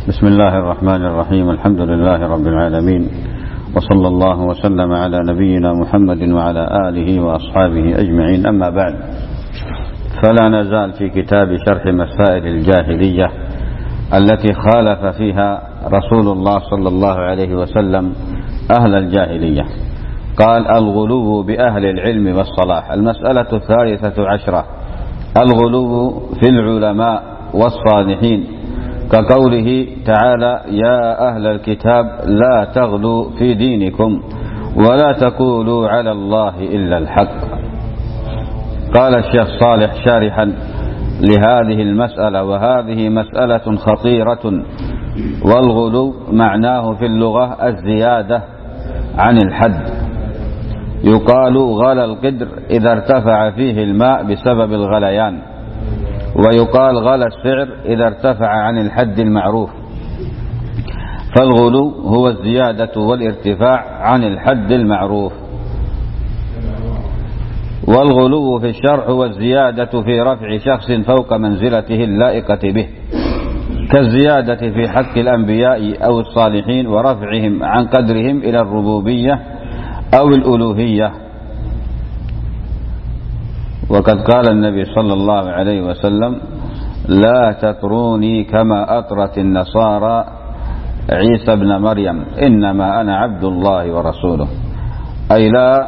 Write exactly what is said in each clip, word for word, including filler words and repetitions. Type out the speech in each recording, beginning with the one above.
بسم الله الرحمن الرحيم. الحمد لله رب العالمين، وصلى الله وسلم على نبينا محمد وعلى آله وأصحابه أجمعين. أما بعد، فلا نزال في كتاب شرح مسائل الجاهلية التي خالف فيها رسول الله صلى الله عليه وسلم أهل الجاهلية. قال: الغلو بأهل العلم والصلاح. المسألة الثالثة عشرة: الغلو في العلماء والصالحين، كقوله تعالى: يا أهل الكتاب لا تغلوا في دينكم ولا تقولوا على الله إلا الحق. قال الشيخ صالح شارحا لهذه المسألة: وهذه مسألة خطيرة، والغلو معناه في اللغة الزيادة عن الحد. يقال غلى القدر إذا ارتفع فيه الماء بسبب الغليان، ويقال غلى السعر إذا ارتفع عن الحد المعروف. فالغلو هو الزيادة والارتفاع عن الحد المعروف. والغلو في الشرع هو الزيادة في رفع شخص فوق منزلته اللائقة به، كالزيادة في حق الأنبياء أو الصالحين ورفعهم عن قدرهم إلى الربوبية أو الألوهية. وقد قال النبي صلى الله عليه وسلم: لا تطروني كما أطرت النصارى عيسى بن مريم، إنما أنا عبد الله ورسوله. أي لا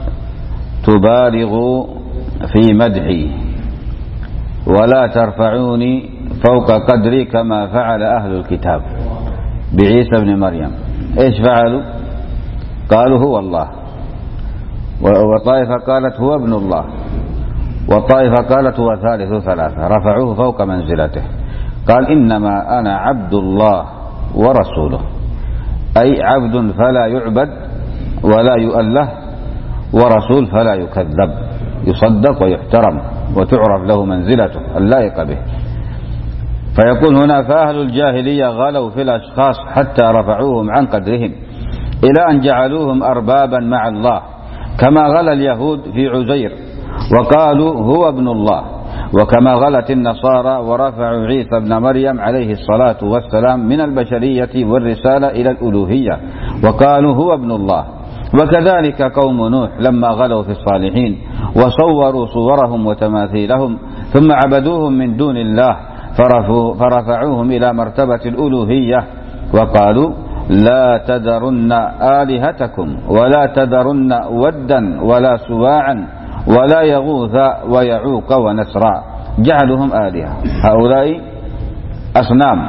تبالغوا في مدحي ولا ترفعوني فوق قدري كما فعل أهل الكتاب بعيسى بن مريم. إيش فعلوا؟ قالوا هو الله، وطائفة قالت هو ابن الله، والطائفة قالت هو ثالث ثلاثة، رفعوه فوق منزلته. قال: إنما أنا عبد الله ورسوله، أي عبد فلا يعبد ولا يؤله، ورسول فلا يكذب، يصدق ويحترم وتعرف له منزلته اللائقة به. فيقول هنا: فأهل الجاهلية غلوا في الأشخاص حتى رفعوهم عن قدرهم إلى أن جعلوهم أربابا مع الله، كما غلا اليهود في عزير وقالوا هو ابن الله، وكما غلت النصارى ورفعوا عيسى ابن مريم عليه الصلاة والسلام من البشرية والرسالة إلى الألوهية وقالوا هو ابن الله. وكذلك قوم نوح لما غلوا في الصالحين وصوروا صورهم وتماثيلهم ثم عبدوهم من دون الله فرفعوهم إلى مرتبة الألوهية وقالوا: لا تذرن آلهتكم ولا تذرن ودا ولا سواعا ولا يغوث ويعوق ونسرا. جعلهم آلهة، هؤلاء أصنام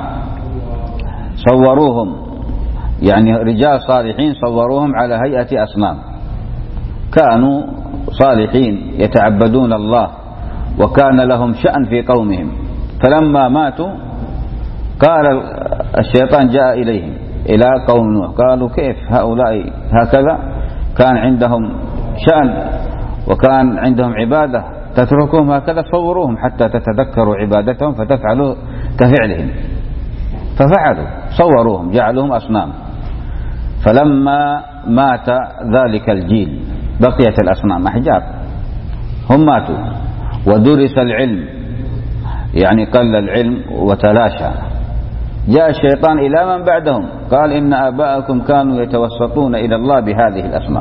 صوروهم، يعني رجال صالحين صوروهم على هيئة أصنام، كانوا صالحين يتعبدون الله وكان لهم شأن في قومهم. فلما ماتوا قال الشيطان جاء إليهم إلى قوم نوح، قالوا: كيف هؤلاء هكذا كان عندهم شأن وكان عندهم عبادة، تتركوهم هكذا؟ صوروهم حتى تتذكروا عبادتهم فتفعلوا كفعلهم. ففعلوا، صوروهم، جعلوهم أصنام. فلما مات ذلك الجيل بقيت الأصنام أحجار، هم ماتوا ودرس العلم، يعني قل العلم وتلاشى. جاء الشيطان إلى من بعدهم قال: إن آباءكم كانوا يتوسطون إلى الله بهذه الأصنام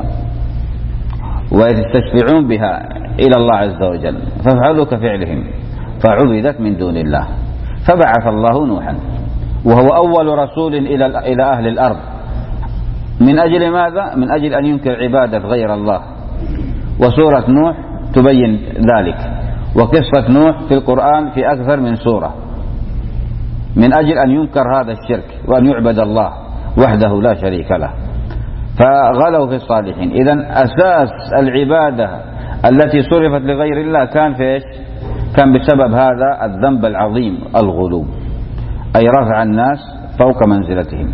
ويستشفعون بها إلى الله عز وجل، فافعلوا كفعلهم، فعبدت من دون الله. فبعث الله نوحا وهو أول رسول إلى إلى أهل الأرض. من أجل ماذا؟ من أجل أن ينكر عبادة غير الله. وسورة نوح تبين ذلك، وقصة نوح في القرآن في أكثر من سورة، من أجل أن ينكر هذا الشرك وأن يعبد الله وحده لا شريك له. فغلوا في الصالحين. إذن أساس العبادة التي صرفت لغير الله كان في إيش؟ كان بسبب هذا الذنب العظيم، الغلو، أي رفع الناس فوق منزلتهم.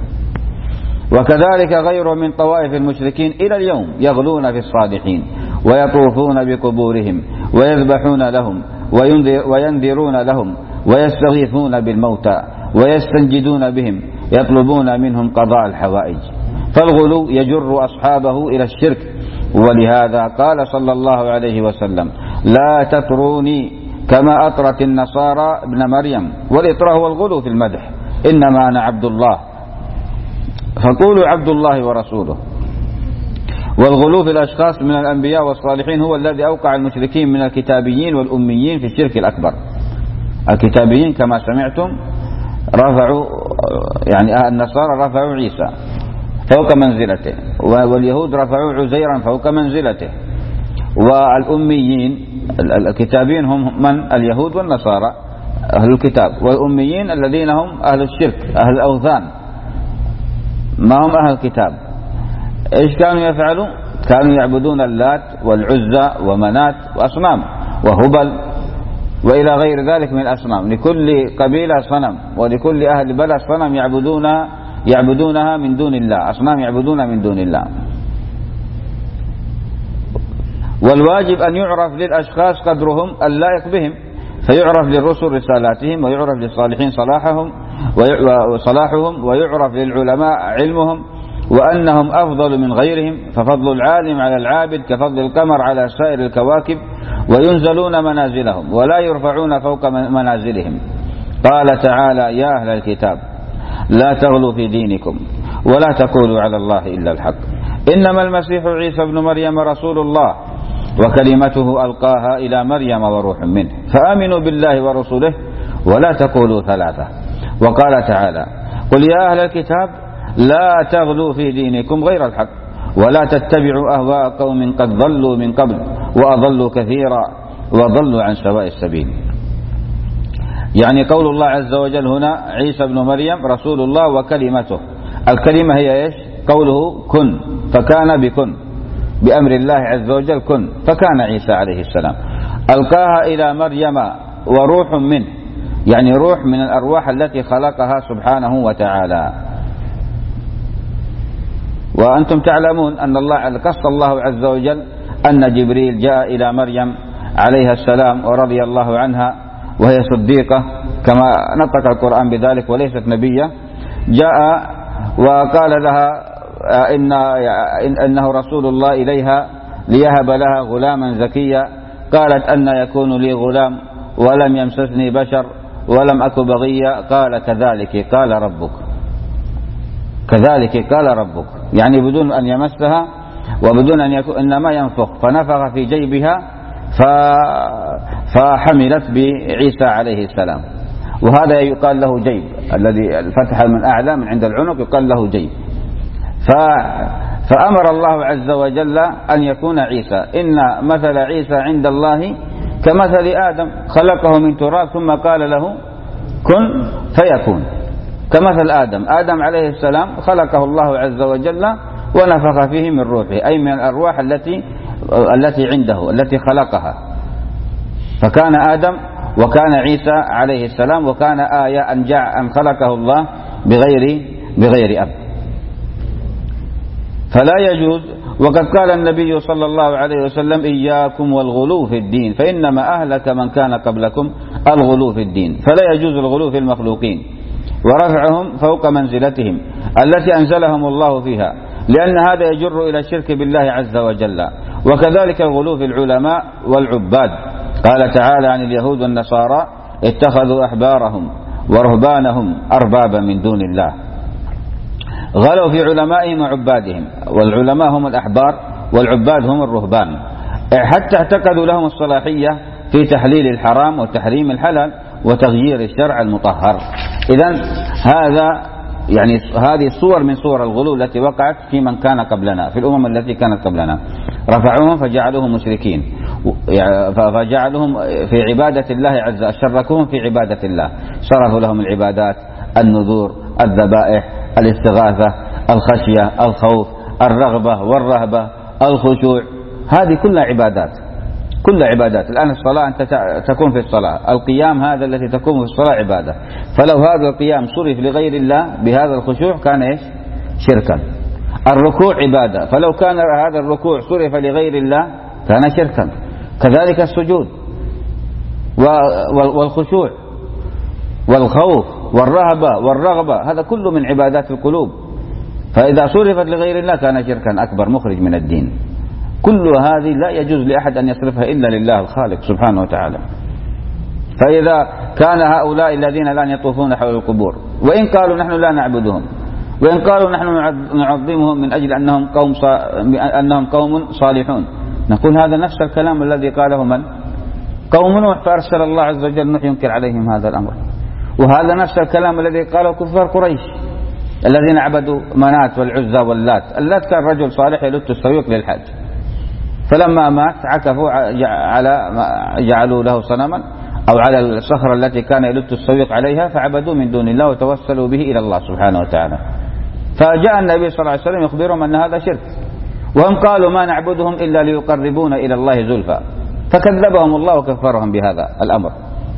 وكذلك غير من طوائف المشركين إلى اليوم يغلون في الصالحين ويطوفون بقبورهم ويذبحون لهم وينذرون لهم ويستغيثون بالموتى ويستنجدون بهم يطلبون منهم قضاء الحوائج. فالغلو يجر أصحابه إلى الشرك. ولهذا قال صلى الله عليه وسلم: لا تطروني كما أطرت النصارى ابن مريم. والإطراء هو الغلو في المدح، إنما أنا عبد الله فقولوا عبد الله ورسوله. والغلو في الأشخاص من الأنبياء والصالحين هو الذي أوقع المشركين من الكتابيين والأميين في الشرك الأكبر. الكتابيين كما سمعتم رفعوا، يعني النصارى رفعوا عيسى فوق منزلته، واليهود رفعوا عزيرا فوق منزلته، والأميين الكتابيين هم من؟ اليهود والنصارى أهل الكتاب، والأميين الذين هم أهل الشرك أهل الأوثان ما هم أهل الكتاب. إيش كانوا يفعلوا؟ كانوا يعبدون اللات والعزى ومنات وأصنام وهبل وإلى غير ذلك من الأصنام. لكل قبيلة صنم، ولكل أهل بلد صنم يعبدونها يعبدونها من دون الله، أصنام يعبدونها من دون الله. والواجب أن يعرف للأشخاص قدرهم اللائق بهم، فيعرف للرسل رسالاتهم، ويعرف للصالحين صلاحهم وصلاحهم، ويعرف للعلماء علمهم وأنهم أفضل من غيرهم، ففضل العالم على العابد كفضل القمر على سائر الكواكب، وينزلون منازلهم ولا يرفعون فوق منازلهم. قال تعالى: يا أهل الكتاب لا تغلوا في دينكم ولا تقولوا على الله إلا الحق، إنما المسيح عيسى ابن مريم رسول الله وكلمته ألقاها إلى مريم وروح منه، فآمنوا بالله ورسوله ولا تقولوا ثلاثة. وقال تعالى: قل يا أهل الكتاب لا تغلوا في دينكم غير الحق ولا تتبعوا أهواء قوم قد ضلوا من قبل وأضلوا كثيرا وضلوا عن سواء السبيل. يعني قول الله عز وجل هنا عيسى ابن مريم رسول الله وكلمته، الكلمة هي إيش؟ قوله كن، فكان بكن بأمر الله عز وجل كن، فكان عيسى عليه السلام. ألقاها إلى مريم وروح منه، يعني روح من الأرواح التي خلقها سبحانه وتعالى. وأنتم تعلمون أن الله قص الله عز وجل أن جبريل جاء إلى مريم عليها السلام ورضي الله عنها وهي صديقة كما نطق القرآن بذلك وليست نبية، جاء وقال لها إن إنه رسول الله إليها ليهب لها غلاما زكيا. قالت: أن يكون لي غلام ولم يمسسني بشر ولم أك بغيا. قال: كذلك قال ربك، كذلك قال ربك، يعني بدون أن يمسها وبدون أن يكون، إنما ينفخ، فنفخ في جيبها فحملت بعيسى عليه السلام. وهذا يقال له جيب، الذي الفتح من أعلى من عند العنق يقال له جيب. فأمر الله عز وجل أن يكون عيسى. إن مثل عيسى عند الله كمثل آدم خلقه من تراب ثم قال له كن فيكون، كمثل آدم. آدم عليه السلام خلقه الله عز وجل ونفخ فيه من روحه، أي من الأرواح التي التي عنده التي خلقها. فكان آدم وكان عيسى عليه السلام، وكان آية أن جاء أن خلقه الله بغير بغير أب. فلا يجوز. وقد قال النبي صلى الله عليه وسلم: إياكم والغلو في الدين فإنما أهلك من كان قبلكم الغلو في الدين. فلا يجوز الغلو في المخلوقين ورفعهم فوق منزلتهم التي أنزلهم الله فيها، لأن هذا يجر إلى الشرك بالله عز وجل. وكذلك الغلو في العلماء والعباد. قال تعالى عن اليهود والنصارى: اتخذوا أحبارهم ورهبانهم أربابا من دون الله. غلوا في علمائهم وعبادهم، والعلماء هم الأحبار والعباد هم الرهبان، حتى اعتقدوا لهم الصلاحية في تحليل الحرام وتحريم الحلال وتغيير الشرع المطهر. إذن هذا يعني هذه صور من صور الغلو التي وقعت في من كان قبلنا، في الأمم التي كانت قبلنا. رفعوهم فجعلوهم مشركين، فجعلوهم في عبادة الله عز وجل، شركوهم في عبادة الله، صرفوا لهم العبادات، النذور، الذبائح، الاستغاثة، الخشية، الخوف، الرغبة والرهبة، الخشوع، هذه كلها عبادات، كلها عبادات. الآن الصلاة أنت تكون في الصلاة، القيام هذا الذي تكون في الصلاة عبادة. فلو هذا القيام صرف لغير الله بهذا الخشوع كان إيش؟ شركا. الركوع عبادة، فلو كان هذا الركوع صرف لغير الله كان شركا. كذلك السجود والخشوع والخوف والرهبة والرغبة، هذا كله من عبادات القلوب. فإذا صرفت لغير الله كان شركا أكبر مخرج من الدين. كل هذه لا يجوز لأحد أن يصرفها إلا لله الخالق سبحانه وتعالى. فإذا كان هؤلاء الذين الآن يطوفون حول القبور وإن قالوا نحن لا نعبدهم وإن قالوا نحن نعظمهم من أجل أنهم قوم أنهم قوم صالحون، نقول هذا نفس الكلام الذي قاله من؟ قوم نوح، فأرسل الله عز وجل نوح ينكر عليهم هذا الأمر. وهذا نفس الكلام الذي قاله كفار قريش الذين عبدوا منات والعزى واللات. اللات كان رجل صالح يلت السويق للحج، فلما مات عكفوا على جعلوا له صنما أو على الصخرة التي كان يلت السويق عليها فعبدوا من دون الله وتوسلوا به إلى الله سبحانه وتعالى. فجاء النبي صلى الله عليه وسلم يخبرهم أن هذا شرك، وهم قالوا ما نعبدهم إلا ليقربونا إلى الله زلفى، فكذبهم الله وكفرهم بهذا الأمر.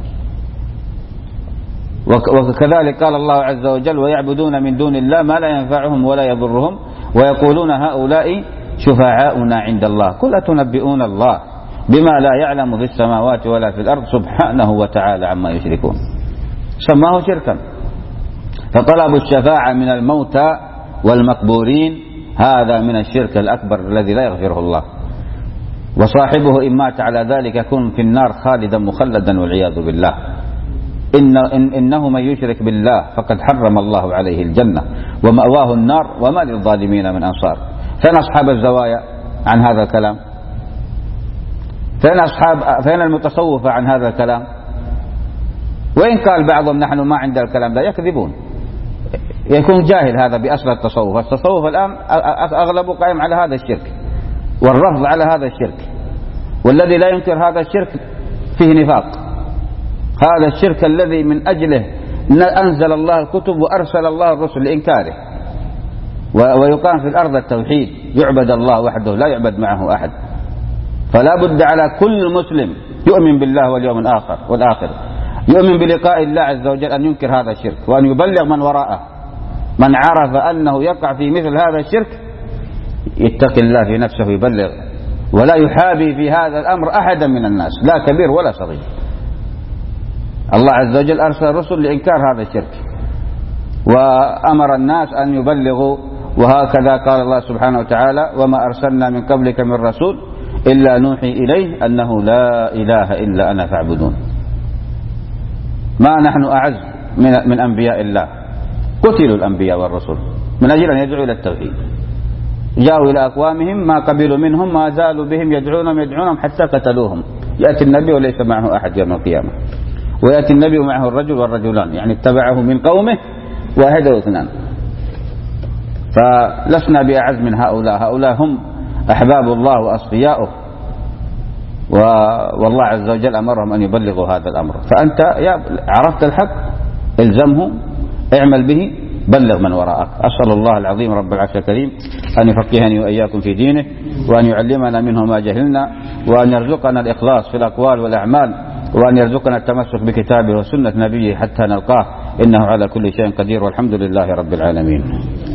وكذلك قال الله عز وجل ويعبدون من دون الله ما لا ينفعهم ولا يضرهم ويقولون هؤلاء شفعاؤنا عند الله قل أتنبئون الله بما لا يعلم في السماوات ولا في الأرض سبحانه وتعالى عما يشركون. سماه شركا. فطلب الشفاعة من الموتى والمقبورين هذا من الشرك الأكبر الذي لا يغفره الله، وصاحبه إن مات على ذلك يكون في النار خالدا مخلدا والعياذ بالله. إن إن إنه من يشرك بالله فقد حرم الله عليه الجنة ومأواه النار وما للظالمين من أنصار. فين أصحاب الزوايا عن هذا الكلام؟ فين أصحاب فين المتصوفة عن هذا الكلام؟ وإن قال بعضهم نحن ما عند الكلام لا يكذبون، يكون جاهل هذا بأصل التصوف. التصوف الآن أغلبه قائم على هذا الشرك والرفض على هذا الشرك، والذي لا ينكر هذا الشرك فيه نفاق. هذا الشرك الذي من أجله أنزل الله الكتب وأرسل الله الرسل لإنكاره، ويقام في الأرض التوحيد، يعبد الله وحده لا يعبد معه أحد. فلا بد على كل مسلم يؤمن بالله واليوم الآخر والآخر يؤمن بلقاء الله عز وجل أن ينكر هذا الشرك وأن يبلغ من وراءه. من عرف أنه يقع في مثل هذا الشرك يتقي الله في نفسه يبلغ، ولا يحابي في هذا الأمر أحدا من الناس لا كبير ولا صغير. الله عز وجل أرسل الرسل لإنكار هذا الشرك وأمر الناس أن يبلغوا، وهكذا قال الله سبحانه وتعالى وما أرسلنا من قبلك من رسول إلا نوحي إليه أنه لا إله إلا أنا فاعبدون. ما نحن أعز من, من أنبياء الله، قتلوا الأنبياء والرسل من أجل أن يدعوا إلى التوحيد، جاءوا إلى أقوامهم ما قبلوا منهم ما زالوا بهم يدعونهم يدعونهم حتى قتلوهم. يأتي النبي وليس معه أحد يوم القيامة، ويأتي النبي معه الرجل والرجلان، يعني اتبعه من قومه واحد واثنان. فلسنا بأعز من هؤلاء، هؤلاء هم أحباب الله وأصفياؤه، والله عز وجل أمرهم أن يبلغوا هذا الأمر. فأنت يا عرفت الحق الزمه، اعمل به، بلغ من وراءك. أسأل الله العظيم رب العرش الكريم أن يفقهني وإياكم في دينه، وأن يعلمنا منه ما جهلنا، وأن يرزقنا الإخلاص في الأقوال والأعمال، وأن يرزقنا التمسك بكتابه وسنة نبيه حتى نلقاه، إنه على كل شيء قدير، والحمد لله رب العالمين.